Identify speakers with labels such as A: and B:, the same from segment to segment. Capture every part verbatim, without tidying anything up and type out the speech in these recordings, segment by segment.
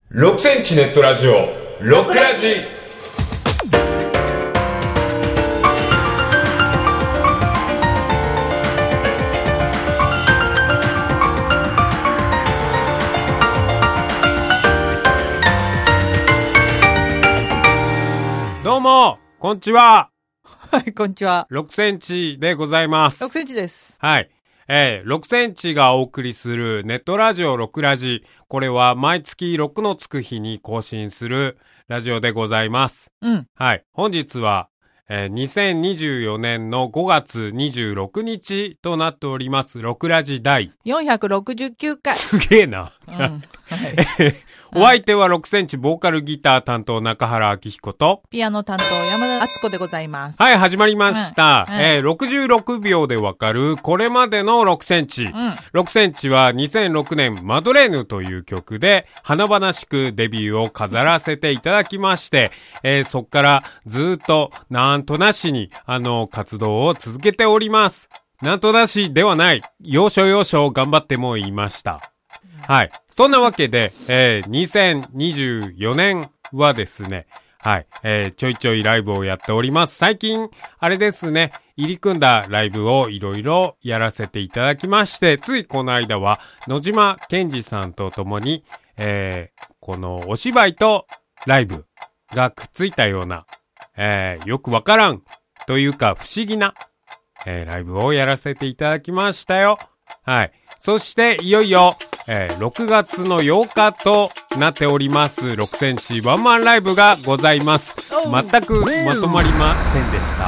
A: ろくセンチネットラジオろくラジ。どうもこんにちは。
B: はい、こんにちは。
A: ろくセンチでございます。
B: ろくセンチです。
A: はい。えー、ろくセンチがお送りするネットラジオろくラジ。これは毎月ろくのつく日に更新するラジオでございます。
B: うん。
A: はい。本日は、えー、にせんにじゅうよねんのごがつにじゅうろくにちとなっております。ろくラジ第
B: よんひゃくろくじゅうきゅうかい。
A: すげえな。
B: うん。はい。
A: お相手はろくセンチボーカルギター担当中原明彦と
B: ピアノ担当山田敦子でございます。
A: はい、始まりました。
B: はいはい、
A: えー、ろくじゅうろくびょうでわかるこれまでのろくセンチ。
B: うん、
A: ろくセンチはにせんろくねんマドレーヌという曲で華々しくデビューを飾らせていただきまして、えー、そっからずっとなんとなしにあの活動を続けております。なんとなしではない。要所要所頑張ってもいました。はい。そんなわけで、えー、にせんにじゅうよねんはですね、はい、えー、ちょいちょいライブをやっております。最近、あれですね、入り組んだライブをいろいろやらせていただきまして、ついこの間は野島健二さんと共に、えー、このお芝居とライブがくっついたような、えー、よくわからんというか不思議な、えー、ライブをやらせていただきましたよ。はい。そしていよいよ、えー、ろくがつのようかとなっておりますろくセンチワンマンライブがございます。全くまとまりませんでした。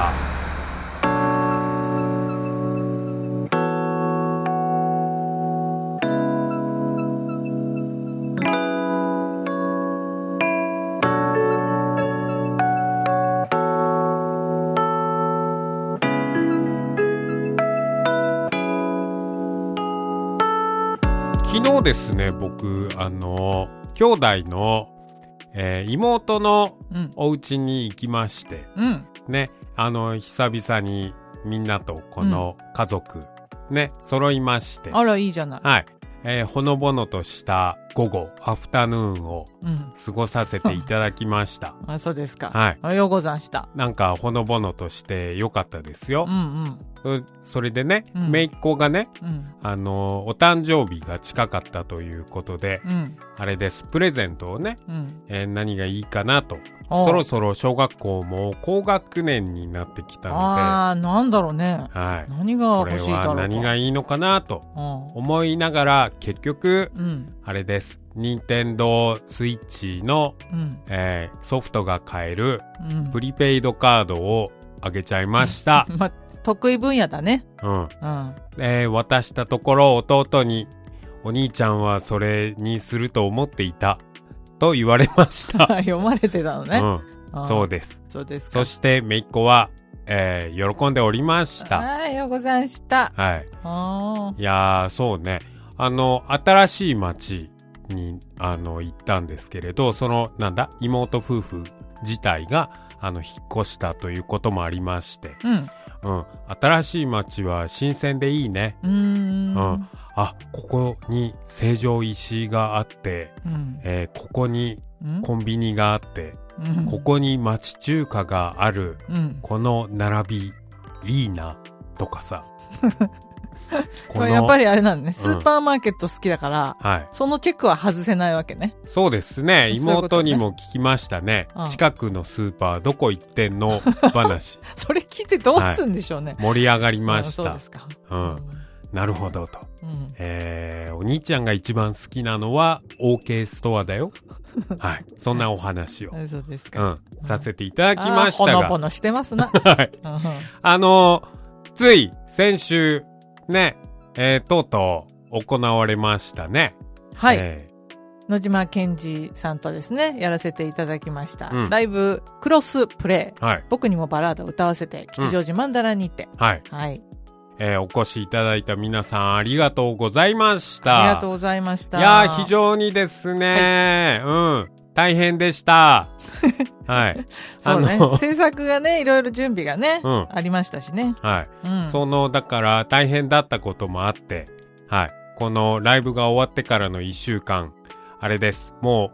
A: 昨日ですね、僕、あの、兄弟の、えー、妹のお家に行きまして、
B: うん、
A: ね、あの、久々にみんなとこの家族、うん、ね、揃いまして。
B: あら、いいじゃない。
A: はい。えー、ほのぼのとした午後、アフタヌーンを過ごさせていただきました。
B: うん、あ、そうですか。
A: はい。
B: あようござんした。
A: なんか、ほのぼのとしてよかったですよ。
B: うん
A: うん。それでね、
B: うん、
A: 姪っ子がね、
B: うん、
A: あの、お誕生日が近かったということで、
B: うん、
A: あれです、プレゼントをね、
B: うん
A: えー、何がいいかなと。そろそろ小学校も高学年になってきたので、
B: ああ、なんだろうね。
A: はい。
B: 何が欲しいだろうか。
A: これは何がいいのかなと思いながら、結局、
B: うん、あ
A: れです。任天堂スイッチの、
B: うん
A: えー、ソフトが買える、
B: うん、
A: プリペイドカードをあげちゃいました。
B: まあ、得意分野だね。
A: うん。
B: うん。
A: えー、渡したところ弟に、お兄ちゃんはそれにすると思っていた。と言われました。
B: 読まれてたのね。
A: うん。そうです。
B: そうですか。
A: そして姪っ子は、えー、喜んでおりました。
B: あようござんした。
A: はい。
B: あ
A: いやー、そうね。あの、新しい町に、あの、行ったんですけれど、その、なんだ、妹夫婦自体が、あの、引っ越したということもありまして。
B: うん。
A: うん。新しい町は新鮮でいいね。
B: うーん。
A: うん。あ、ここに成城石井があって、
B: うん
A: えー、ここにコンビニがあって、うん、ここに町中華がある、うん、この並びいいなとかさ
B: このやっぱりあれなんね、スーパーマーケット好きだから、
A: うんはい、
B: そのチェックは外せないわけね。
A: そうですね。妹にも聞きましたね。
B: うん、
A: 近くのスーパーどこ行ってんの話
B: それ聞いてどうすんでしょうね、
A: はい、盛り上がりました。
B: そうですか、
A: うん、なるほどと、
B: うん
A: えー、お兄ちゃんが一番好きなのは OK ストアだよはい、そんなお話を、
B: そうですか、
A: うん、させていただきましたが、
B: ほのぼのしてますな
A: はい、あのー、つい先週ね、えー、とうとう行われましたね。
B: はい、えー、野島健二さんとですねやらせていただきました、うん、ライブクロスプレイ、はい、僕にもバラードを歌わせて吉祥寺マンダラにて、
A: うん、はい、
B: はい
A: えー、お越しいただいた皆さんありがとうございました。
B: ありがとうございました。
A: いやー非常にですね、はい、うん大変でしたはい
B: そうね制作がねいろいろ準備がね、うん、ありましたしね、
A: はい、
B: うん、
A: そのだから大変だったこともあってはいこのライブが終わってからのいっしゅうかんあれですもう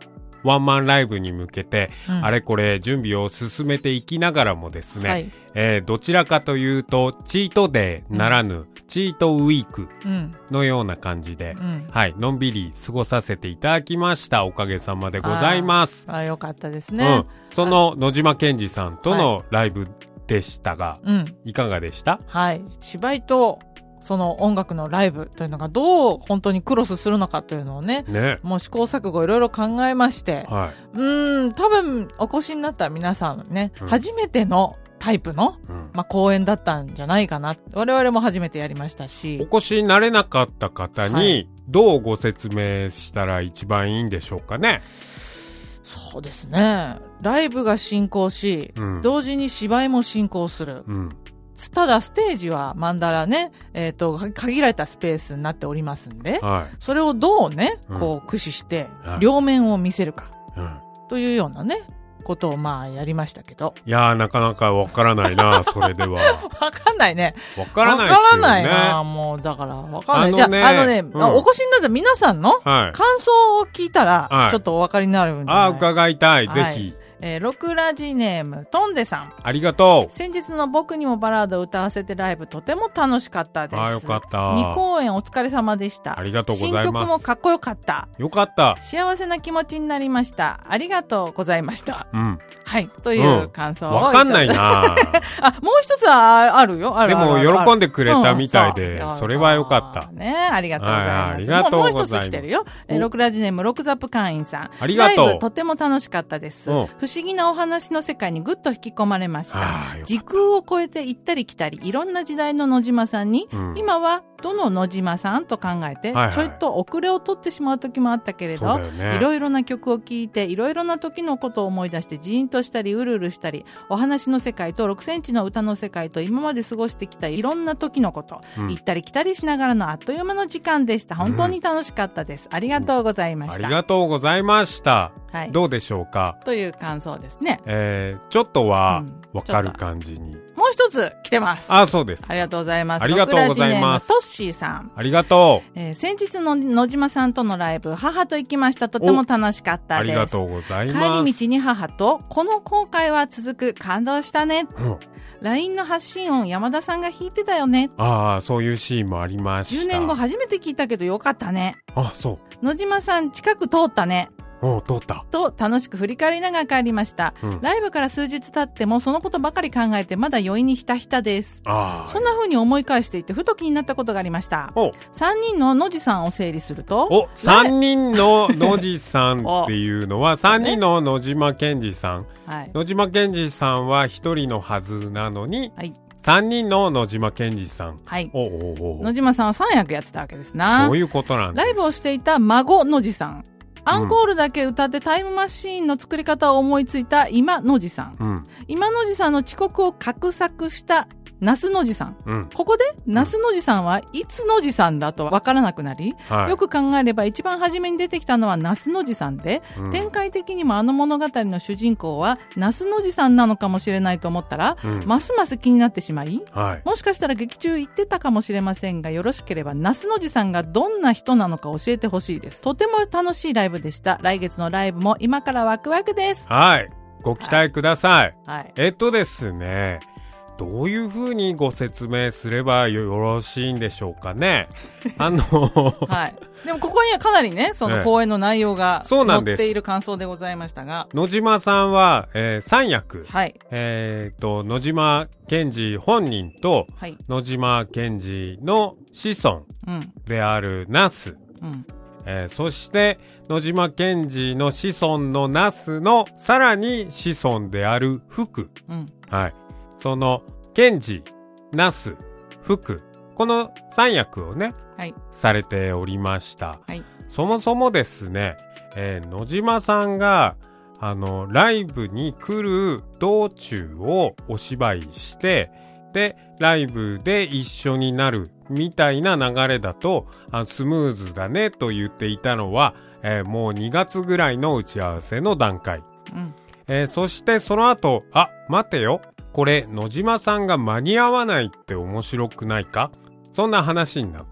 A: ワンマンライブに向けて、うん、あれこれ準備を進めていきながらもですね、はい、えー、どちらかというとチートデーならぬ、うん、チートウィークのような感じで、うん、はい、のんびり過ごさせていただきました。おかげさまでございます。
B: ああ、よかったですね。
A: うん、その野島健二さんとのライブでしたが、はい、いかがでした？
B: はい、芝居とその音楽のライブというのがどう本当にクロスするのかというのを ね, ねもう試行錯誤いろいろ考えまして、はい、うーん多分お越しになった皆さんね、うん、初めてのタイプの、うんまあ、公演だったんじゃないかな。我々も初めてやりましたし、
A: お越しになれなかった方にどうご説明したら一番いいんでしょうかね。はい、
B: そうですね、ライブが進行し、うん、同時に芝居も進行する、うん、ただステージはマンダラね、えっと、限られたスペースになっておりますんで、はい、それをどうね、こう駆使して両面を見せるか、うん、というようなねことをまあやりましたけど、
A: いやーなかなかわからないなそれでは
B: わかんないね。
A: わからないですよね。わからない
B: な、もうだからわかんない。あのね、じゃあ、あのね、うん、お越しになった皆さんの感想を聞いたら、はい、ちょっとお分かりになるんじゃない、
A: あ、伺いたい、はい、ぜひ。
B: えー、ロクラジネームトンデさん、
A: ありがとう。
B: 先日の僕にもバラードを歌わせてライブとても楽しかったです。
A: あ、よかった。
B: に公演お疲れ様でした。
A: ありがとうございます。
B: 新曲もかっこよかった。
A: よかった。
B: 幸せな気持ちになりました。ありがとうございました。うん、はい、という感想を、うん、
A: わかんないなあ、
B: もう一つはあるよ。ある。
A: でも喜んでくれたみたいで、うん、そ, それはよかった
B: ね。ありがとうございます。
A: ありがとうございます。
B: もう一つ来てるよ。えー、ロクラジネームロクザップ会員さん、
A: ありがとう。
B: ライブとても楽しかったです。うん、不思議なお話の世界にぐっと引き込まれました。時空を超えて行ったり来たり、いろんな時代の野島さんに、うん、今はどの野島さんと考えて、はいはい、ちょいと遅れを取ってしまう時もあったけれど、ね、いろいろな曲を聴いていろいろな時のことを思い出してジーンとしたりうるうるしたり、お話の世界とろくセンチの歌の世界と今まで過ごしてきたいろんな時のこと、うん、行ったり来たりしながらのあっという間の時間でした。本当に楽しかったです、うん、ありがとうございました。
A: ありがとうございました、はい、どうでしょうか
B: という感想ですね。
A: えー、ちょっとはわかる感じに、うん、
B: もう一つ来てます。
A: あ、そうです。
B: ありがとうございます。
A: ありがとうございます。
B: トッシーさん、
A: ありがとう。
B: えー、先日の野島さんとのライブ、母と行きました。とても楽しかったです。あり
A: がとうございます。
B: 帰り道に母と、この後悔は続く、感動したね、うん、ライン の発信音山田さんが弾いてたよね。
A: ああ、そういうシーンもありました。
B: じゅうねんご初めて聞いたけどよかったね。
A: あ、そう。
B: 野島さん近く通ったね。
A: おう、通った
B: と楽しく振り返りながら帰りました、うん、ライブから数日経ってもそのことばかり考えてまだ余韻にひたひたです。あ、そんな風に思い返していてふと気になったことがありました。さんにんの野地さんを整理すると、
A: お、さんにんの野地さんっていうのはさんにんの野島健二さん、はい、野島健二さんはひとりのはずなのに、はい、さんにんの野島健二さん、はい、おおおお、
B: 野島さんはさん役やってたわけですな。
A: そういうことなんです。
B: ライブをしていた孫野地さん、アンコールだけ歌ってタイムマシーンの作り方を思いついた今野地さん、うん、今野地さんの遅刻を画策した那須野地さん、うん、ここで那須野地さんはいつ野地さんだと分からなくなり、はい、よく考えれば一番初めに出てきたのは那須野地さんで、うん、展開的にもあの物語の主人公は那須野地さんなのかもしれないと思ったら、うん、ますます気になってしまい、はい、もしかしたら劇中言ってたかもしれませんが、よろしければ那須野地さんがどんな人なのか教えてほしいです。とても楽しいライブでした。来月のライブも今からワクワクです。
A: はい、ご期待ください、はいはい、えっとですね、どういう風にご説明すればよろしいんでしょうかね。あの
B: はい。でもここにはかなりね、その講演の内容が載っている感想でございましたが、
A: 野島さんは、えー、さん役、はい、えー、と野島健二本人と、はい、野島健二の子孫である那須、うん、えー、そして野島健二の子孫の那須のさらに子孫である福、うん、はい、その健二、那須、福、このさん役をね、はい、されておりました、はい、そもそもですね、えー、野島さんがあのライブに来る道中をお芝居して、でライブで一緒になるみたいな流れだとあスムーズだねと言っていたのは、えー、もうにがつぐらいの打ち合わせの段階、うん、えー、そしてその後、あ、待てよ、これ野島さんが間に合わないって面白くないか、そんな話になって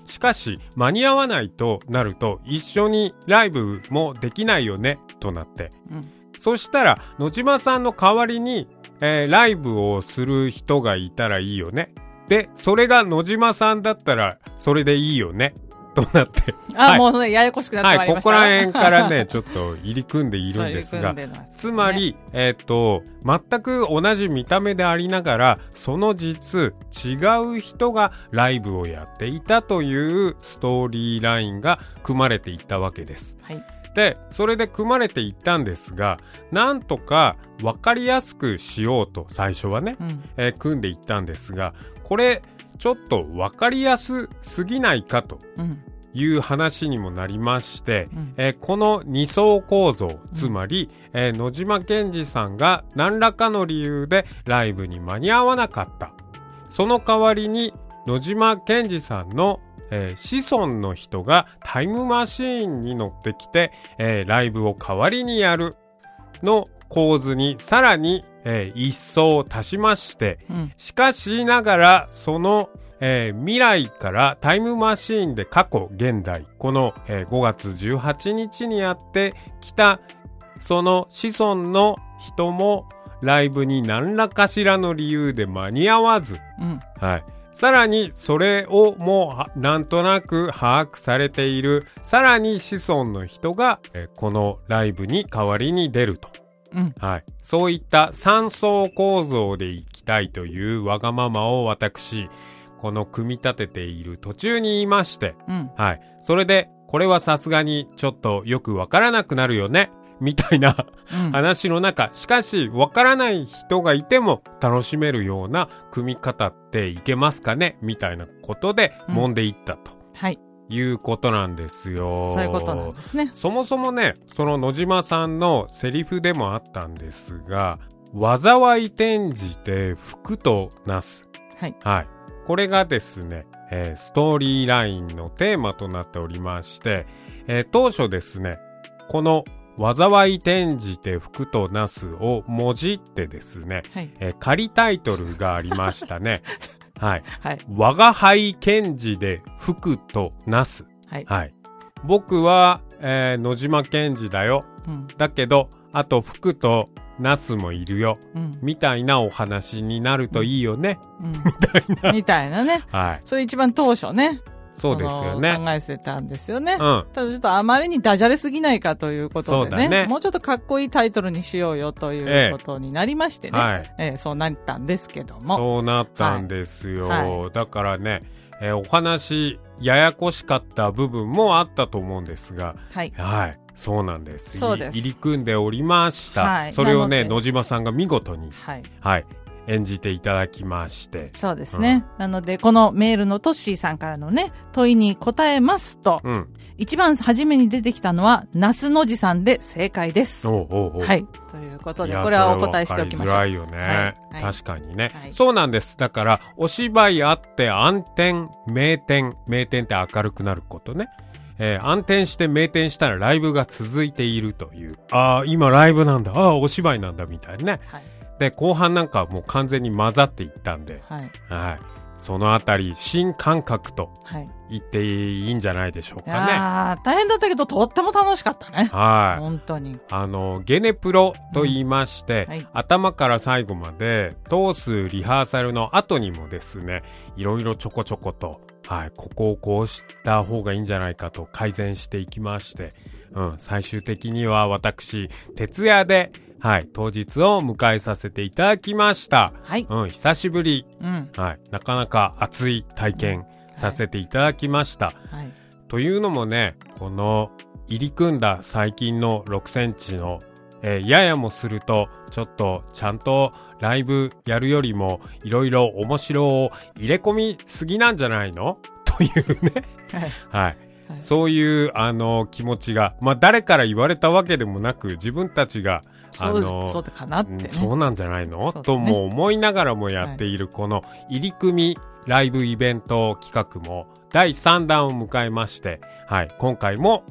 A: しかし間に合わないとなると一緒にライブもできないよねとなって、うん、そしたら野島さんの代わりに、えー、ライブをする人がいたらいいよね。でそれが野島さんだったらそれでいいよねとなって
B: あ、はい、もうねややこしくなってまいりました。
A: はい、ここら辺からねちょっと入り組んでいるんですがね、つまりえっと全く同じ見た目でありながらその実違う人がライブをやっていたというストーリーラインが組まれていったわけです。はい。でそれで組まれていったんですが、なんとか分かりやすくしようと最初はね、うんえー、組んでいったんですが、これちょっと分かりやすすぎないかという話にもなりまして、うんえー、この二層構造、つまり、うんえー、野島健二さんが何らかの理由でライブに間に合わなかった。その代わりに野島健二さんのえー、子孫の人がタイムマシーンに乗ってきて、えー、ライブを代わりにやるの構図にさらに、えー、一層足しまして、うん、しかしながらその、えー、未来からタイムマシーンで過去現代この、えー、ごがつじゅうはちにちにやってきたその子孫の人もライブに何らかしらの理由で間に合わず、うんはいさらにそれをもうなんとなく把握されているさらに子孫の人がえこのライブに代わりに出ると、うんはい、そういった三層構造でいきたいというわがままを私この組み立てている途中に言いまして、うんはい、それでこれはさすがにちょっとよくわからなくなるよねみたいな、うん、話の中しかしわからない人がいても楽しめるような組み方っていけますかねみたいなことで揉んでいったと、うんはい、いうことなんですよ。
B: そういうことなんですね。
A: そもそもねその野島さんのセリフでもあったんですが災い転じて福となす、はいはい、これがですね、えー、ストーリーラインのテーマとなっておりまして、えー、当初ですねこの災い転じて福となすをもじってですね、はいえー、仮タイトルがありましたね。はい。はい。我が輩賢治で福となす。はい。はい。僕は、えー、野島健二だよ、うん。だけど、あと福となすもいるよ、うん。みたいなお話になるといいよね。うん、みたいな。
B: みたいなね。はい。それ一番当初ね。
A: そうですよね。
B: 考えてたんですよね。うん。ただちょっとあまりにダジャレすぎないかということでね。ねもうちょっとかっこいいタイトルにしようよということになりましてね。ええはいええ、そうなったんですけども。
A: そうなったんですよ。はいはい、だからね、えー、お話ややこしかった部分もあったと思うんですが。はい。はい。そうなんです。
B: そうです。
A: 入り組んでおりました。はい。それをね、野島さんが見事に。はい。はい。演じていただきまして。
B: そうですね。うん、なので、このメールのトッシーさんからのね、問いに答えますと、うん、一番初めに出てきたのは、ナスのじさんで正解です。おうおうおうはい。ということで、これはお答えしておきましょう。
A: それは分かりづらいよね。はい、確かにね、はい。そうなんです。だから、お芝居あって暗転、名店、名店って明るくなることね。えー、暗転して名店したらライブが続いているという。ああ、今ライブなんだ。ああ、お芝居なんだみたいなね。はいで後半なんかもう完全に混ざっていったんで、はいはい、そのあたり新感覚と言っていいんじゃないでしょうかね。
B: いや大変だったけどとっても楽しかったね。はい本当に
A: あのゲネプロと言いまして、うんはい、頭から最後まで通すリハーサルの後にもですねいろいろちょこちょこと、はい、ここをこうした方がいいんじゃないかと改善していきまして、うん、最終的には私徹夜ではい、当日を迎えさせていただきました。はい。うん、久しぶり。うん。はい。なかなか熱い体験させていただきました。はい。はい、というのもね、この入り組んだ最近のろくセンチの、えー、ややもすると、ちょっとちゃんとライブやるよりも、いろいろ面白を入れ込みすぎなんじゃないのというね。はい。はい。はい、そういう、あの、気持ちが、まあ、誰から言われたわけでもなく、自分たちが、あの
B: そうかなって、ね、
A: そうなんじゃないの、ね、とも思いながらもやっているこの入り組みライブイベント企画もだいさんだんを迎えまして、はい、今回も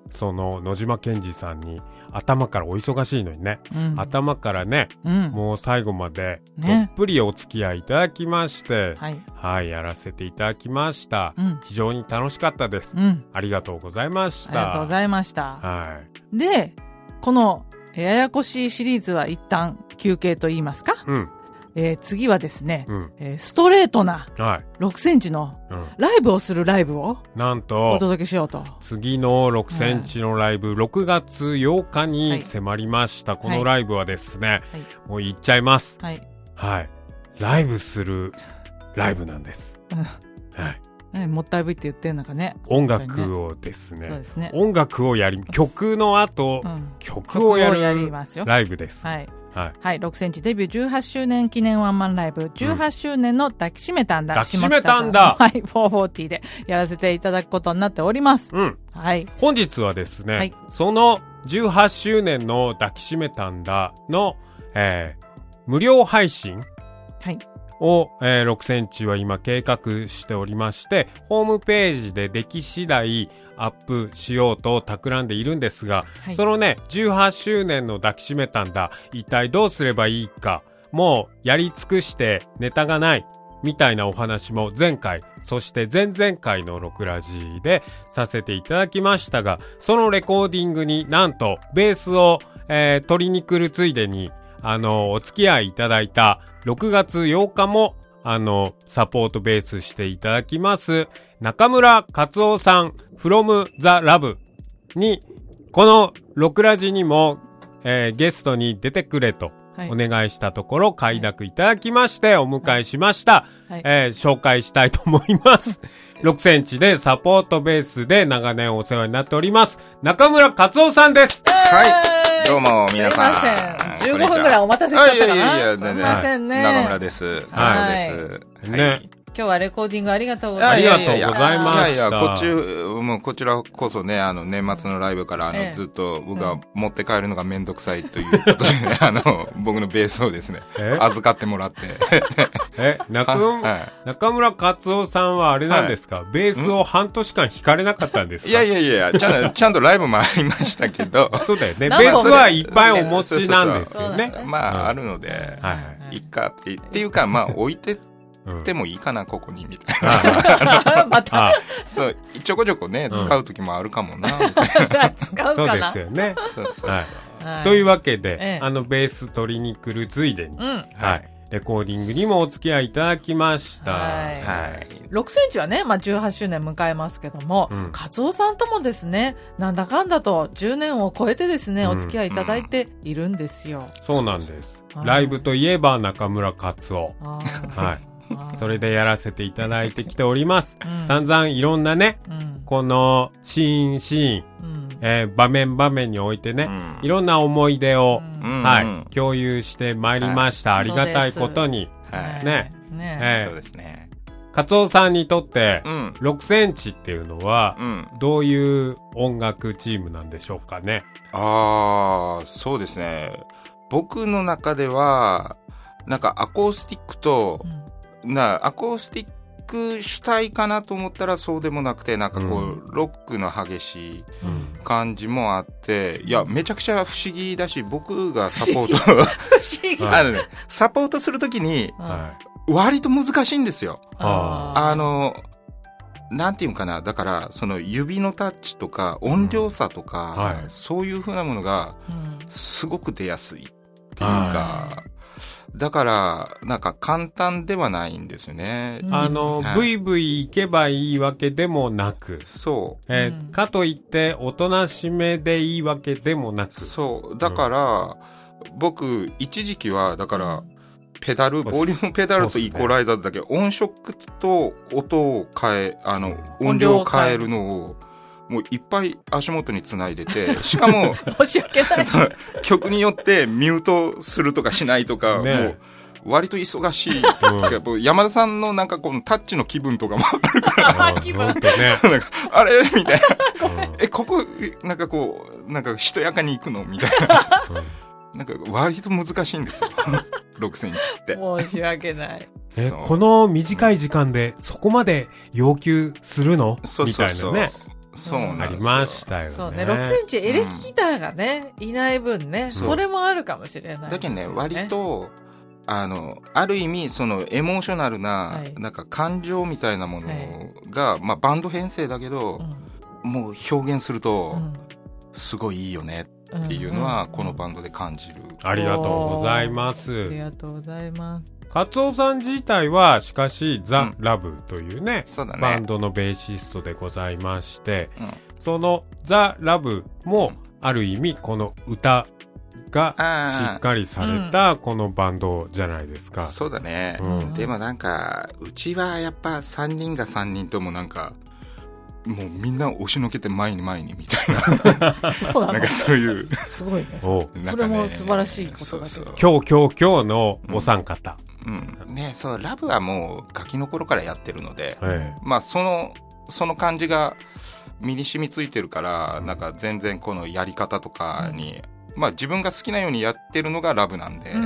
A: その野島健二さんに頭からお忙しいのにね、うん、頭からね、うん、もう最後までどっぷりお付き合いいただきまして、ね、はい、はい、やらせていただきました、うん、非常に楽しかったです、うん、ありがとうございました。
B: ありがとうございました、
A: はい、
B: でこのややこしいシリーズは一旦休憩と言いますか、うん、えー、次はですね、うんえー、ストレートなろくセンチのライブをするライブを
A: なんと
B: お届けしようと。
A: 次のろくセンチのライブ、はい、ろくがつようかに迫りました、はい、このライブはですね、はい、もう言っちゃいます、はいはい、ライブするライブなんです、はい
B: ね、もったいぶいって言ってんのかね。
A: 音楽をですね、
B: そうですね、
A: 音楽をやり曲の後、うん、曲をやるライブです。
B: はいはいはい、ろくセンチデビューじゅうはちしゅうねん記念ワンマンライブ、じゅうはちしゅうねんの抱きしめたんだ、
A: 抱きしめたんだ、
B: はい、フォーフォーティーでやらせていただくことになっております、うんはい、
A: 本日はですね、はい、そのじゅうはちしゅうねんの抱きしめたんだの、えー、無料配信、はいを、えー、ろくセンチは今計画しておりまして、ホームページででき次第アップしようと企んでいるんですが、はい、そのねじゅうはちしゅうねんの抱きしめたんだ、一体どうすればいいか、もうやり尽くしてネタがないみたいなお話も前回、そして前々回のろくラジでさせていただきましたが、そのレコーディングになんとベースを、えー、取りに来るついでにあのお付き合いいただいたろくがつようかもあのサポートベースしていただきます中村克夫さん from the lab にこのろくラジにも、えー、ゲストに出てくれとお願いしたところ、はい、快諾いただきましてお迎えしました、はいはいえー、紹介したいと思いますろくセンチでサポートベースで長年お世話になっております中村克夫さんです。
C: はいどうも皆さん。
B: すいません。じゅうごふんぐらいお待たせしちゃったかな。いやいやいや、すいませんね。
C: 中村です。はい。です。
A: ね。はい
B: 今日はレコーディングありがとうございます。
A: ありがとうございました。いやいや、
C: こっち、もうこちらこそね、あの、年末のライブから、あの、ええ、ずっと僕が持って帰るのがめんどくさいということで、ね、あの、僕のベースをですね、預かってもらって。
A: え、中, はい、中村克夫さんはあれなんですか、はい、ベースを半年間弾かれなかったんですか？
C: いやいやいや、ちゃんと、ちゃんとライブもありましたけど。
A: そうだよね。ベースはいっぱいお持ちなんですよね。
C: まあ、あるので、はい。いっかって、っていうか、まあ、置いて、でもいいかなここにみたいなまたそうちょこちょこね、うん、使う時もあるかもなみたいな
B: 使うかな
A: そうですよねそうそうそう、はいはい、というわけで、ええ、あのベース取りに来るついでに、うん、はいレコーディングにもお付き合いいただきました。はい。
B: はい、ろくセンチはね、まあ、じゅうはちしゅうねん迎えますけども、うん、カツオさんともですね、なんだかんだとじゅうねんを超えてですね、うん、お付き合いいただいているんですよ。
A: うん、そうなんです。ライブといえば中村カツオ。はい。それでやらせていただいてきております。うん、散々いろんなね、うん、このシーンシーン、うんえー、場面場面においてね、うん、いろんな思い出を、うんはいうん、共有してまいりました。はい、ありがたいことに。はい、ね。ねえー、そうですね。カツオさんにとって、うん、ろくセンチっていうのは、うん、どういう音楽チームなんでしょうかね。
C: ああ、そうですね。僕の中では、なんかアコースティックと、うんなアコースティック主体かなと思ったらそうでもなくてなんかこう、うん、ロックの激しい感じもあって、うん、いやめちゃくちゃ不思議だし僕がサポート不思議あの、ね、サポートするときに割と難しいんですよ。あ, あのなんていうかなだからその指のタッチとか音量差とか、うんはい、そういう風なものがすごく出やすいっていうか、うんだからなんか簡単ではないんですよね。
A: あの、はい、ブイブイ行けばいいわけでもなく、
C: そう、
A: えーうん、かといっておとなしめでいいわけでもなく、
C: そうだから、うん、僕一時期はだからペダルボリュームペダルとイコライザーだけ、ね、音色と音を変えあの音量を変えるのをもういっぱい足元につないでて、しかも
B: 申し訳ない
C: 曲によってミュートするとかしないとか、ね、もう割と忙しい、うん、山田さんのなんかこのタッチの気分とかもあるから
B: 気分、ね、
C: なんかあれみたいな、うん、えここなんかこうなんかしとやかに行くのみたいな、うん、なんか割と難しいんですよろくセンチって
B: 申し訳ない
A: えこの短い時間でそこまで要求するのみたいなね
C: そうなんですよ。
A: ありましたよね。
B: そうね。ろくセンチエレキギターがね、うん、いない分ね、それもあるかもしれない、ね。
C: だけどね、割と、あの、ある意味、その、エモーショナルな、はい、なんか感情みたいなものが、はい、まあ、バンド編成だけど、うん、もう表現すると、すごいいいよねっていうのは、このバンドで感じる。
A: ありがとうございます。
B: ありがとうございます。
A: カツオさん自体はしかしザ・ラブというね、
C: うん、
A: バンドのベーシストでございまして、うん、そのザ・ラブもある意味この歌がしっかりされたこのバンドじゃないですか。
C: うん、そうだね、うん、でもなんかうちはやっぱさんにんがさんにんともなんかもうみんな押しのけて前に前にみたいなそうなのなんかそういう
B: すごいね。それも素晴らしいことだけど、
A: 今日今日今日のお三方、
C: うんうん、ね、そうラブはもうガキの頃からやってるので、ええ、まあそのその感じが身に染みついてるから、うん、なんか全然このやり方とかに、うん、まあ自分が好きなようにやってるのがラブなんで、うん、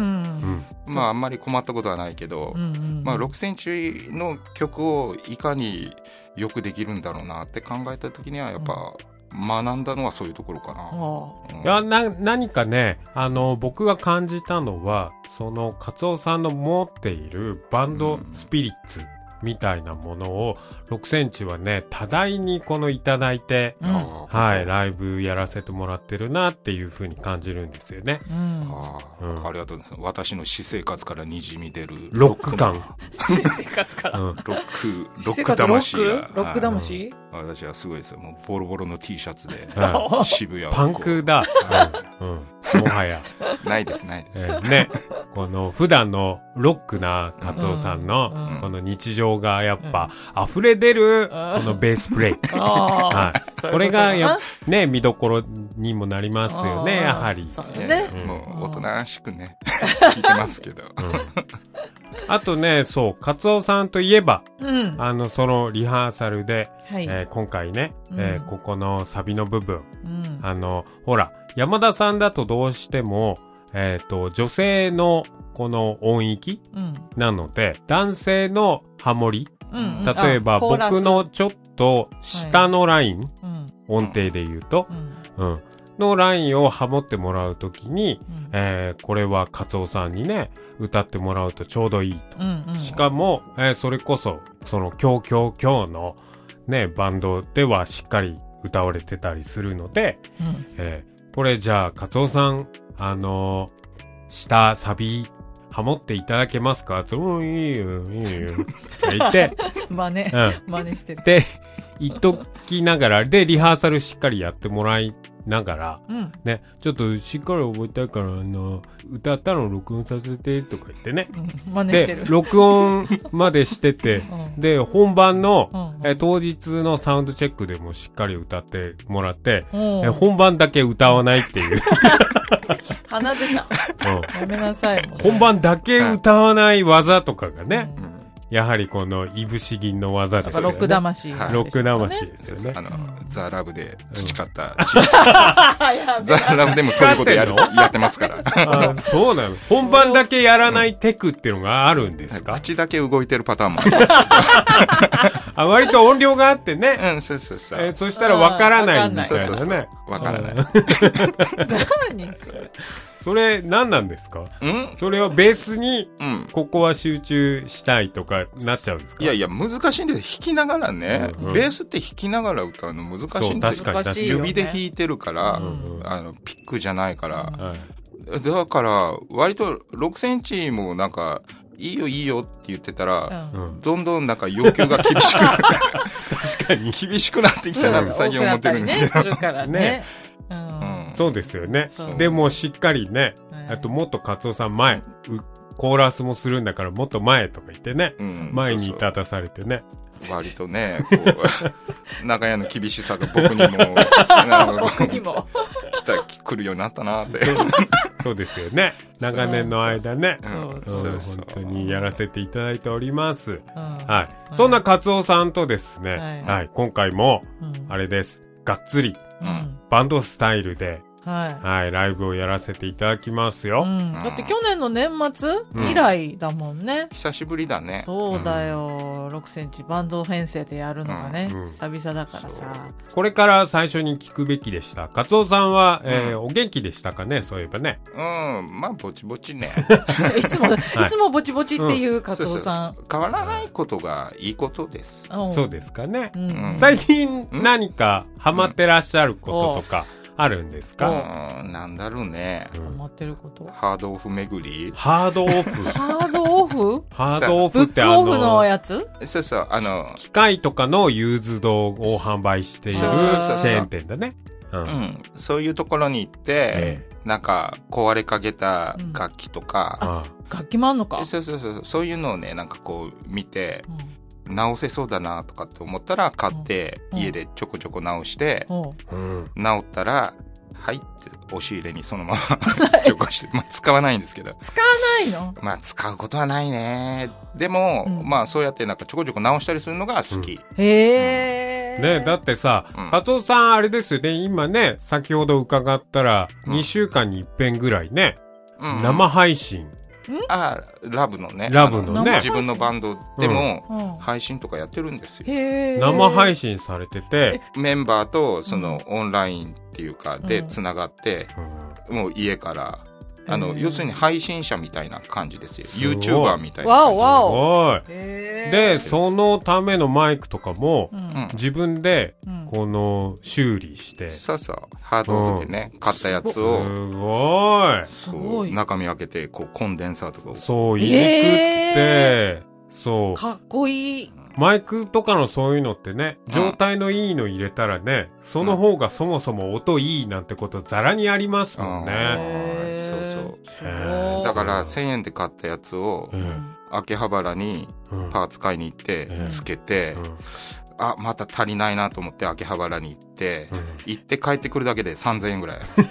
C: まああんまり困ったことはないけど、うんうん、まあろくセンチの曲をいかによくできるんだろうなって考えた時にはやっぱ、学んだのはそういうところかな。
A: うん、いやな何かね、あの僕が感じたのはそのカツオさんの持っているバンドスピリッツみたいなものをろくセンチはね多大にこのいただいて、うん、はい、ライブやらせてもらってるなっていう風に感じるんですよね。うん、
C: あ, うん、ありがとうございます。私の私生活からにじみ出る
A: ロック感
B: 私生活から、うん、
C: ロックロック魂が
B: ロック魂、
C: うん、私はすごいですよ。もうボロボロの T シャツで、うん、渋谷を
A: パンクだ、うんうん、もはや
C: ないですないです、
A: えー、ね、この普段のロックなカツオさんのこの日常がやっぱ溢れ出るこのベースプレイ、はい、これがやね見どころにもなりますよね、やはり。
B: そうね、
C: うん、もうおとなしくね聞いてますけど、うん、
A: あとね、そうカツオさんといえば、うん、あのそのリハーサルで、はい、えー、今回ね、うん、えー、ここのサビの部分、うん、あのほら山田さんだとどうしてもえっと女性のこの音域、うん、なので男性のハモリ、うんうん、例えば僕のちょっと下のライン、はい、音程で言うと、うんうん、のラインをハモってもらうときに、うん、えー、これはカツオさんにね歌ってもらうとちょうどいいと、うんうん、しかも、えー、それこそその今日今日今日のねバンドではしっかり歌われてたりするので、うん、えー、これじゃあカツオさんあのー、下サビハモっていただけますか？うん、いいよ、いいよ。って言って。
B: 真似、うん。真似してる。
A: で、言っときながら、で、リハーサルしっかりやってもらいながら、うん、ね、ちょっとしっかり覚えたいから、あの、歌ったの録音させて、とか言ってね。
B: うん、真似してる。
A: で、録音までしてて、うん、で、本番の、うんうん、え、当日のサウンドチェックでもしっかり歌ってもらって、うん、え、本番だけ歌わないっていう。
B: 鼻出た。うん、やめなさい。
A: 本番だけ歌わない技とかがね、うん、やはりこのいぶし銀の技ですよね。
B: ロック魂、
A: はい。ロック魂ですよね。
C: あの、うん、ザ・ラブで培った知識、うん、ザ・ラブでもそういうことやるやってますから。
A: あ、そうなの。本番だけやらないテクっていうのがあるんですか？
C: 口だけ動いてるパターンもあります。
A: あ、割と音量があってね。
C: うん、そうそうそう。
A: えー、そしたらわからないみたいなね。
C: わからない。
B: 何それ。
A: それ何なんですか？ん？それはベースにここは集中したいとかなっちゃうんですか？
C: いやいや難しいんです。弾きながらね、うんうん、ベースって弾きながら歌うの難しいんですよ。
A: 確かに
C: 指で弾いてるから、うんうん、あのピックじゃないから、うん、だから割とろくセンチもなんかいいよいいよって言ってたら、うん、どんどんなんか要求が厳しく確
A: かに
C: 厳しくなってきたなって最近思ってるんですけど、
B: ね、するからね。ね、
A: うん、そうですよね。でもしっかりね、あともっとカツオさん前、コーラスもするんだからもっと前とか言ってね、うん、前に立たされてね。
C: そうそう割とね、こう長屋の厳しさが僕にも
B: 僕にも
C: 来た来るようになったなって。
A: そうですよね。長年の間ね、うん、うん、本当にやらせていただいております。うん、はい。そんなカツオさんとですね、はい、はい、今回もあれです。がっつり、うん、バンドスタイルで
B: はい。
A: はい、ライブをやらせていただきますよ。
B: うん、だって去年の年末以来だもんね。
C: うん、久しぶりだね。
B: そうだよ。ろくセンチバンド編成でやるのがね、うん、久々だからさ。
A: これから最初に聞くべきでした。カツオさんは、えーうん、お元気でしたかね、そういえばね。
C: うん、まあ、ぼちぼちね。
B: いつも、はい、いつもぼちぼちっていうカツオさん、うん。
C: そうそう、変わらないことがいいことです。
A: そうですかね。うん、最近何かハマってらっしゃることとか、うんあるんですか？
C: うん、なんだろうね。
B: ハマってること。
C: ハードオフ巡り。
A: ハードオフ。
B: ハードオフ？
A: ハードオフってあの
B: ブックオフのやつ？
C: そうそう、あの
A: 機械とかのユーズドを販売しているチェーン店だね。
C: うん、うん、そういうところに行って、ええ、なんか壊れかけた楽器とか、
B: うん、あ、楽器もあんのか？
C: そうそうそう、そういうのをね、なんかこう見て。うん、直せそうだなとかって思ったら買って家でちょこちょこ直して直ったらはいって押し入れにそのままちょこして、まあ使わないんですけど。
B: 使わないの？
C: まあ使うことはないね。でも、うん、まあそうやってなんかちょこちょこ直したりするのが好き。
B: うん、へー。
A: ね、だってさ、うん、カツオさんあれですよね、今ね、先ほど伺ったらにしゅうかんに一遍ぐらいね、うん、生配信。
C: ああ、ラブのね。
A: ラブのね。
C: 自分のバンドでも配信とかやってるんですよ。
B: へー。
A: 生配信されてて。
C: メンバーとそのオンラインっていうかでつながって、うん、もう家から、あの、要するに配信者みたいな感じですよ。YouTuber みたいな感じ。
B: わお
A: わお。で、そのためのマイクとかも、うん、自分で、この、修理して。
C: そうそう。ハードオフでね、うん、買ったやつを。
A: すごい。
B: すごい。
C: 中身開けて、こう、コンデンサーとかを。
A: そう、いじくって、えー、そう。
B: かっこいい。
A: マイクとかのそういうのってね、状態のいいの入れたらね、うん、その方がそもそも音いいなんてことザラにありますもんね。
C: そうそう。だからせんえんで買ったやつを、うん、秋葉原にパーツ買いに行って、うん、つけて、うん、あ、また足りないなと思って秋葉原に行って、うん、行って帰ってくるだけでさんぜんえんぐらい。うん、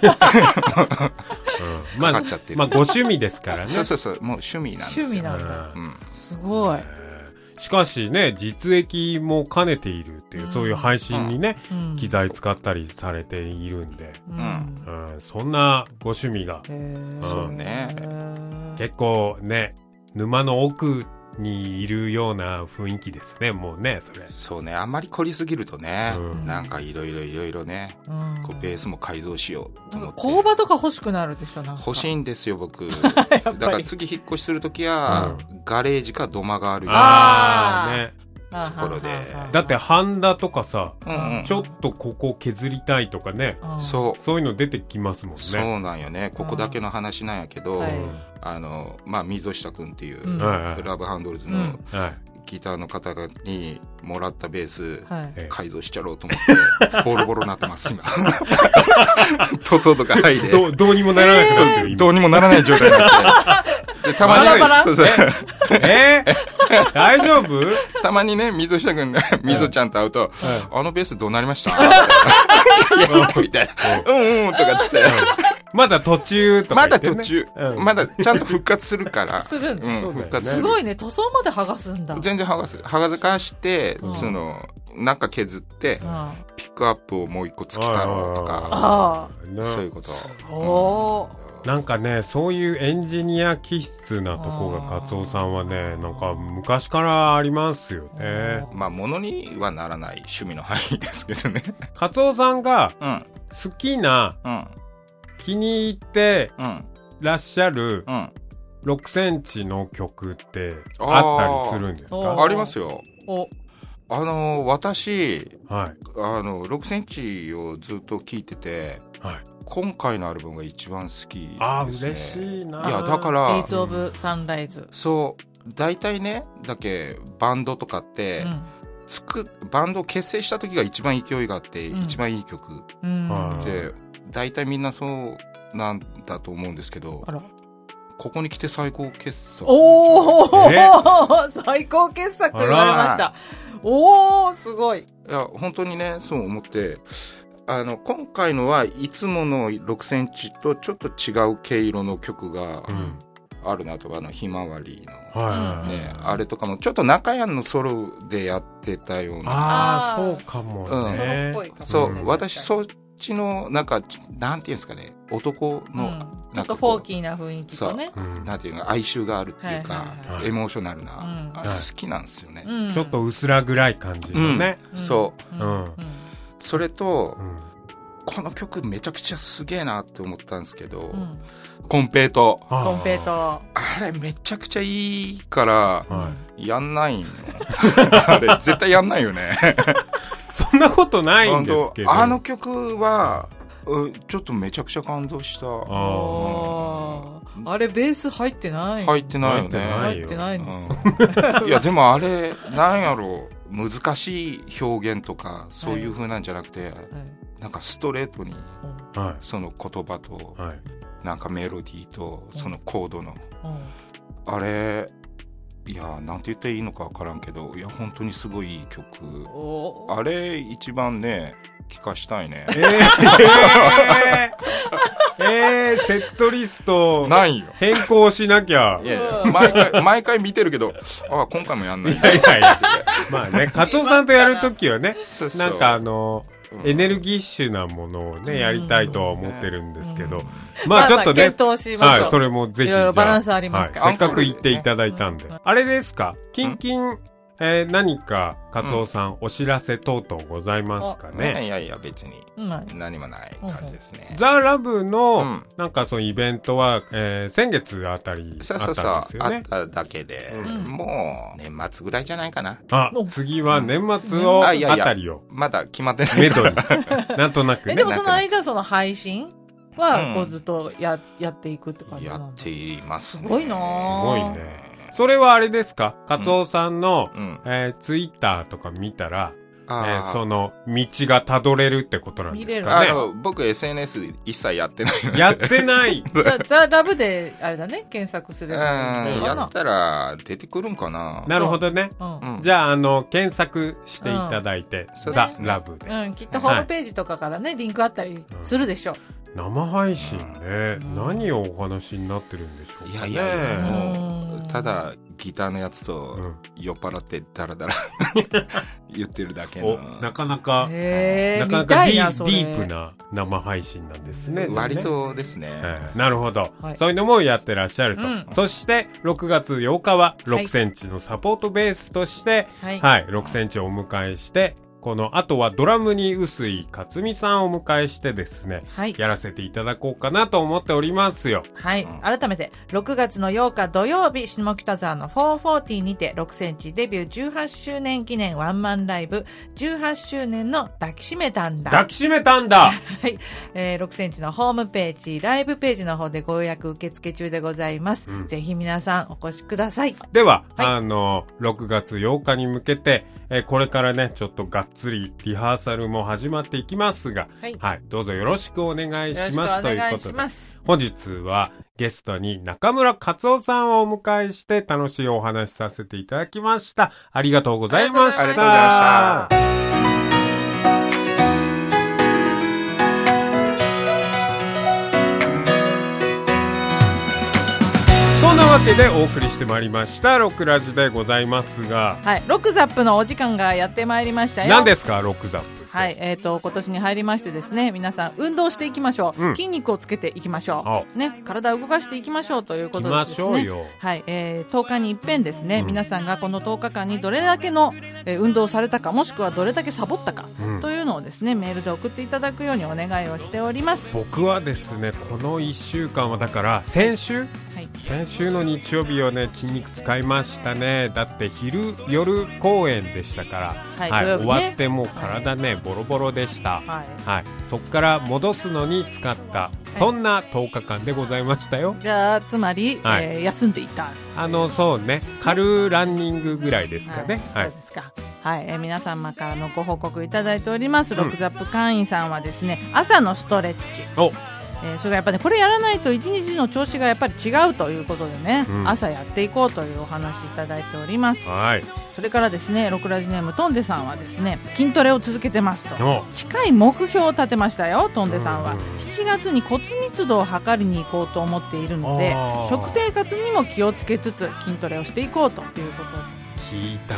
C: かかっちゃってる。
A: まあ、まあ、ご趣味ですからね。
C: そうそうそう、もう趣味なんですよ。
B: 趣味なんだ。うん、すごい。
A: しかしね、実益も兼ねているっていう、うん、そういう配信にね、うん、機材使ったりされているんで、うんうん、そんなご趣味が、
C: うん、そうね、
A: 結構ね、沼の奥にいるような雰囲気ですね、もうね、それ。
C: そうね、あんまり凝りすぎるとね、うん、なんかいろいろいろいろね、うん、こうベースも改造しようと思って。
B: 工場とか欲しくなるでしょ、なんか。
C: 欲しいんですよ、僕。だから次引っ越しするときは、うん、ガレージか土間があるような
A: あーね
C: ところで。
A: だってハンダとかさ、うんうん、ちょっとここ削りたいとかね、うん、そうそういうの出てきますもんね。
C: そうなんよね。ここだけの話なんやけど、うん、あのまあ溝下くんっていう、うん、ラブハンドルズの、うんはいギターの方にもらったベース、はい、改造しちゃろうと思ってボロボロになってます今塗装とか剥いで
A: ど, どうにもならなくなってる、
C: えー、どうにもならない状態になってでたまに
B: バラバラ
C: そうそう
A: えー、大丈夫
C: たまにね溝下くんが溝ちゃんと会うと、はい、あのベースどうなりましたみたいなうんうんとかつって
A: まだ途中とか言って、ね、
C: まだ途中、うん、まだちゃんと復活するから
B: するんだ、
C: うん、復活す
B: るすごいね塗装まで剥がすんだ
C: 全然剥がす剥がかして、うん、その中削って、うん、ピックアップをもう一個つけたろうとか
B: あ
C: そういうこと
B: お
A: ー、うん、なんかねそういうエンジニア気質なとこがカツオさんはねなんか昔からありますよね。
C: まあ物にはならない趣味の範囲ですけどね
A: カツオさんが好きな、うんうん気に入ってらっしゃるろくセンチの曲ってあったりするんですか？
C: ありますよ。あの私、はい、あのろくセンチをずっと聴いてて、はい、今回のアルバムが一番好きですね。
A: あー嬉しいな。
C: いやだから
B: デイズオブサンライズ、
C: そう大体ねだけバンドとかって、うんつくバンドを結成した時が一番勢いがあって、うん、一番いい曲、うん、で大体みんなそうなんだと思うんですけど、あらここに来て最高傑作。
B: おー最高傑作言われました。おーすごい。い
C: や本当にねそう思ってあの今回のはいつものろくセンチとちょっと違う毛色の曲が、うんあるなとかあのひまわりの、はいね、あれとかもちょっと中谷のソロでやってたような
A: ああそうかもね、
C: うん、そう、うん、私そちのなんかなんていうんですかね、男の、うん、
B: ちょっとフォーキーな雰囲気とね、
C: なんていうの、哀愁があるっていうか、はいはいはい、エモーショナルな、うん、あれ好きなんですよね、
A: うん、ちょっと薄ら暗い感じのね、
C: うん、そう、うんうん、それと、うん、この曲めちゃくちゃすげえなって思ったんですけど、うん、コンペイト
B: コンペイト
C: あれめちゃくちゃいいから、はい、やんないのあれ絶対やんないよね
A: そんなことないんですけど、
C: あの曲はちょっとめちゃくちゃ感動した。あ、
B: うん、あれベース入ってない
C: 入ってないよね。
B: 入ってないんですよ、
C: うん、いやでもあれなんやろう、難しい表現とかそういう風なんじゃなくて、はい、なんかストレートに、はい、その言葉と、はい、なんかメロディーとそのコードの、うん、あれいやなんて言っていいのか分からんけど、いや本当にすごいいい曲。あれ一番ね聞かしたいね。えー、
A: えー、セットリスト変更しなきゃ。
C: いやいや毎回毎回見てるけど、あ今回もやんない。いやいやい
A: やまあね、カツオさんとやるときはね、そうそうなんかあのエネルギッシュなものをねやりたいとは思ってるんですけど、まあちょっとね、
B: 検討しましょう。
A: はい、それもぜひ
B: いろいろバランスありますから、
A: はい、せっかく言っていただいたんで、あれですか、キンキン、えー、何かカツオさん、うん、お知らせ等々ございますかね。
C: いやいや別に何もない感じですね。
A: ザ・ラブの、うん、なんかそういうイベントは、えー、先月あたりあったんですよね。そうそうそう
C: あっただけで、うん、もう年末ぐらいじゃないかな。
A: あ、次は年末を、うん、あ, いやいやあたりを
C: まだ決まってない。
A: メドになんとなくね。
B: えでもその間その配信はこうずっと や,、うん、やっていくって感じなん
C: だ。やっていますね。
B: すごいな
A: すごいね。それはあれですか、カツオさんの、うんえー、ツイッターとか見たら、えー、その道がたどれるってことなんですかね。
C: あの僕 エスエヌエス 一切やってないので。
A: やってない
B: じゃあザ・ラブであれだね、検索すれば
C: やったら出てくるんかな。
A: なるほどね、うん、じゃああの検索していただいて、うん、ザ・ラブで、
B: うん、きっとホームページとかからね、はい、リンクあったりするでしょう、
A: うん、生配信ね、うん、何をお話になってるんでしょうかね。
C: いやいやいやもうただギターのやつと酔っ払ってダラダラ言ってるだけの。
A: なかなかなかなかディープな生配信なんですね。
C: 割とですね、
A: えー、なるほど、はい、そういうのもやってらっしゃると、うん、そしてろくがつようかはろくセンチのサポートベースとして、はいはい、ろくセンチをお迎えして、この後はドラムに臼井克美さんをお迎えしてですね、はい、やらせていただこうかなと思っておりますよ。
B: はい、うん、改めてろくがつのようか土曜日、下北沢のフォーフォーティーにてろくセンチデビューじゅうはっしゅうねん記念ワンマンライブじゅうはっしゅうねんの抱きしめたんだ
A: 抱きしめたんだ
B: はい、えー、ろくセンチのホームページライブページの方でご予約受付中でございます、うん、ぜひ皆さんお越しください。
A: では、はい、あのろくがつようかに向けて、えー、これからねちょっとがっつりリハーサルも始まっていきますが、はいはい、どうぞよろしくお願いしますということで、本日はゲストに中村カツオさんをお迎えして楽しいお話しさせていただきました。ありがとうございました。ありがとうございました。そんなわけでお送りしてまいりましたロックラジでございますが、
B: はい、ロックザップのお時間がやってまいりましたよ。
A: 何ですかロックザップ。
B: はい、えーと、今年に入りましてですね、皆さん運動していきましょう、うん、筋肉をつけていきましょう、ね、体を動かしていきましょうということでですね、はい、えー、とおかに一遍ですね、うん、皆さんがこのとおかかんにどれだけの、えー、運動をされたか、もしくはどれだけサボったか、うん、というのをですねメールで送っていただくようにお願いをしております。
A: 僕はですねこのいっしゅうかんはだから先週、はい、先週の日曜日をね筋肉使いましたね。だって昼夜公演でしたから、はいはい、終わってもう体ね、はい、ボロボロでした、はいはい、そっから戻すのに使った、はい、そんなとおかかんでございましたよ。
B: じゃあつまり、はい、えー、休んでいた
A: あのそうね軽ランニングぐらいですかね、
B: はいはい、そうですか。はい、えー、皆様からのご報告いただいております、うん、ロックザップ会員さんはですね、朝のストレッチ、おえー、それがやっぱり、ね、これやらないと一日の調子がやっぱり違うということでね、うん、朝やっていこうというお話いただいております。はい、それからですねロクラジネームトンデさんはですね筋トレを続けてますと近い目標を立てましたよ。トンデさんはしちがつに骨密度を測りに行こうと思っているので食生活にも気をつけつつ筋トレをしていこうということで
A: 聞いたこと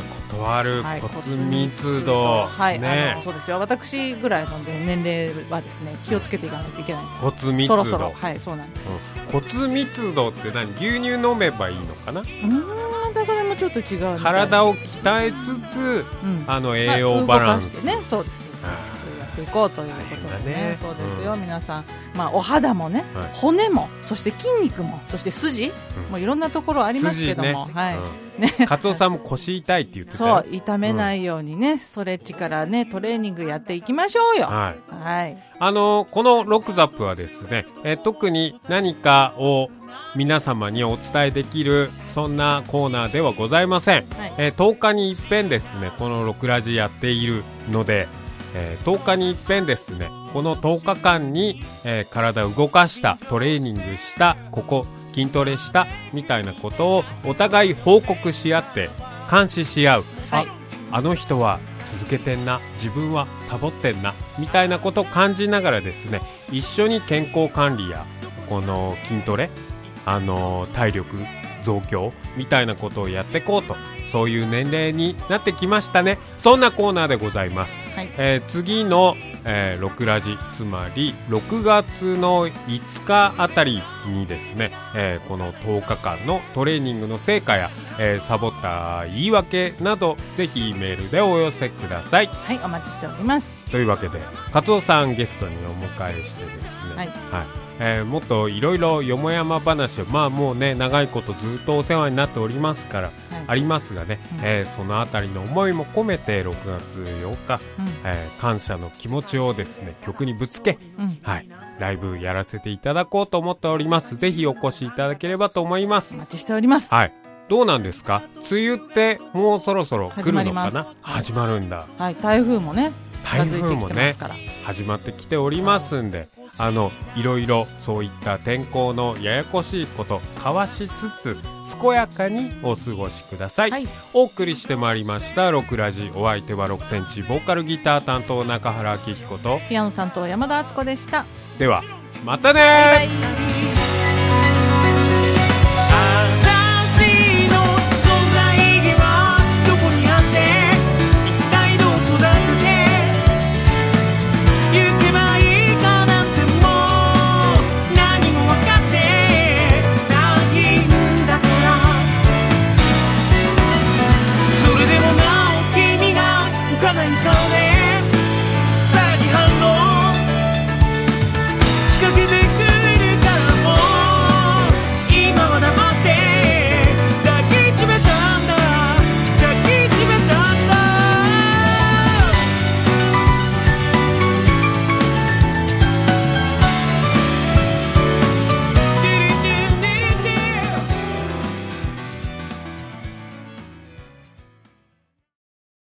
A: 変わる、はい、骨密度、
B: はい、
A: ね、
B: あのそうですよ。私ぐらいの年齢はですね、気をつけていかないといけないんです。
A: 骨密度、
B: そろそろ、はい、そうなんです。
A: うん、骨密度って何？牛乳飲めばいいのかな？う
B: ーん、またそれもちょっと違う。
A: 体を鍛えつつ、うん、あの栄養バランス、
B: まあ、動かしてね、そうです。やっていこうということでね、ね、そうですよ、うん、皆さん、まあ、お肌もね、はい、骨も、そして筋肉も、そして筋、うん、もういろんなところありますけども、ね、はい、
A: うん、ね、カツオさんも腰痛いって言ってたよ。
B: そう、痛めないようにね、ストレッチからね、トレーニングやっていきましょうよ。はい、はい、あ
A: のこのロックザップはですね、え特に何かを皆様にお伝えできるそんなコーナーではございません、はい、えー、とおかに一遍ですね、このロクラジやっているので、えー、とおかに一遍ですね、このとおかかんに、えー、体を動かした、トレーニングした、ここ筋トレしたみたいなことをお互い報告し合って監視し合う、はい、あ、あの人は続けてんな、自分はサボってんなみたいなことを感じながらですね、一緒に健康管理やこの筋トレ、あのー、体力増強みたいなことをやっていこうと、そういう年齢になってきましたね。そんなコーナーでございます、はい、えー、次の、えー、ロクラジ、つまりろくがつのいつかあたりにですね、えー、このとおかかんのトレーニングの成果や、えー、サボった言い訳などぜひメールでお寄せください。
B: はい、お待ちしております。
A: というわけでカツオさんゲストにお迎えしてですね、はい、はい、えー、もっといろいろよもやま話を、まあもうね長いことずっとお世話になっておりますから、はい、ありますがね、うん、えー、そのあたりの思いも込めてろくがつようか、うん、えー、感謝の気持ちをですね曲にぶつけ、うん、はい、ライブやらせていただこうと思っております。ぜひお越しいただければと思います。
B: お待ちしております。
A: はい、どうなんですか、梅雨ってもうそろそろ来るのかな。始まるんだ。
B: はい、台風もね、
A: 台風もね始まってきておりますんで、あのいろいろそういった天候のややこしいことかわしつつ健やかにお過ごしください、はい、お送りしてまいりましたろくラジ、お相手はろくセンチボーカルギター担当中原明彦と
B: ピアノ担当山田敦子でした。
A: ではまたねー。
B: バイバイ。